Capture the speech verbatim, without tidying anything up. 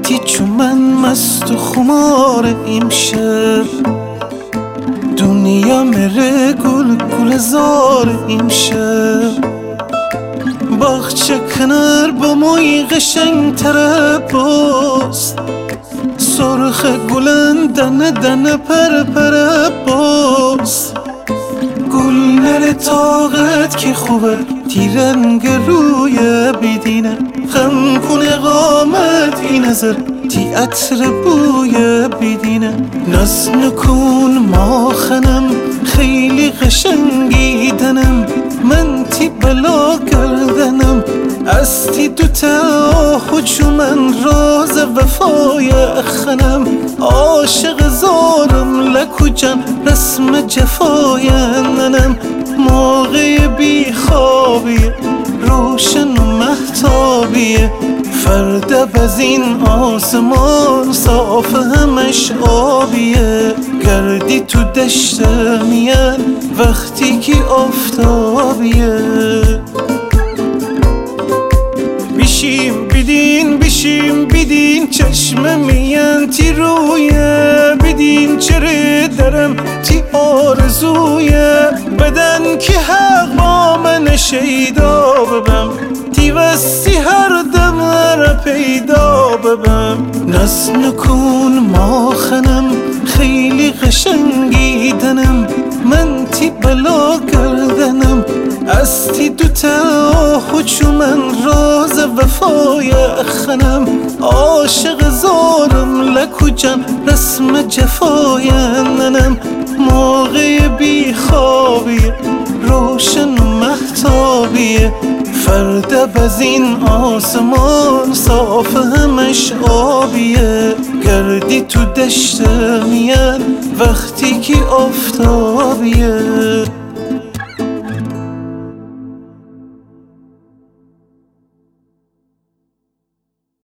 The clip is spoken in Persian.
وقتی چون من مست و خمار امشب دنیا مره گل گل زار امشب باغچه کنار با موی قشنگ تره باست سرخ گلن دنه دنه پر پر باست گل نره طاقت که خوبه تیرنگ روی بیدینه خم کنه قامت این نظر تی عطر بوی بیدینه ناز نکن ما خنم خیلی قشنگی دنم من تی بلا کردنم از تی دوتا خودشو من راز وفای خنم عاشق زارم لکو جان رسم جفای ننم موقع بی خوابیه روشن و محتابیه فرد از این آسمان صاف همش آبیه گردی تو دشت میان وقتی که آفتابیه بیشیم بیدین بیشیم بیدین چشم میان تی رویه بیدین چره درم تی آرزویه بدن که حق با من شیدا ببم تی وستی هر دم را پیدا ببم ناز نکن ما خنم خیلی قشنگی دنم من تی بلا کردنم از تی دوتا خودشو من راز وفای خنم عاشق زارم لکو جان رسم جفای ننم موقع بی خوابیه روشن و محتابیه فرد از این آسمان صاف همش آبیه گردی تو دشت میان وقتی که آفتابیه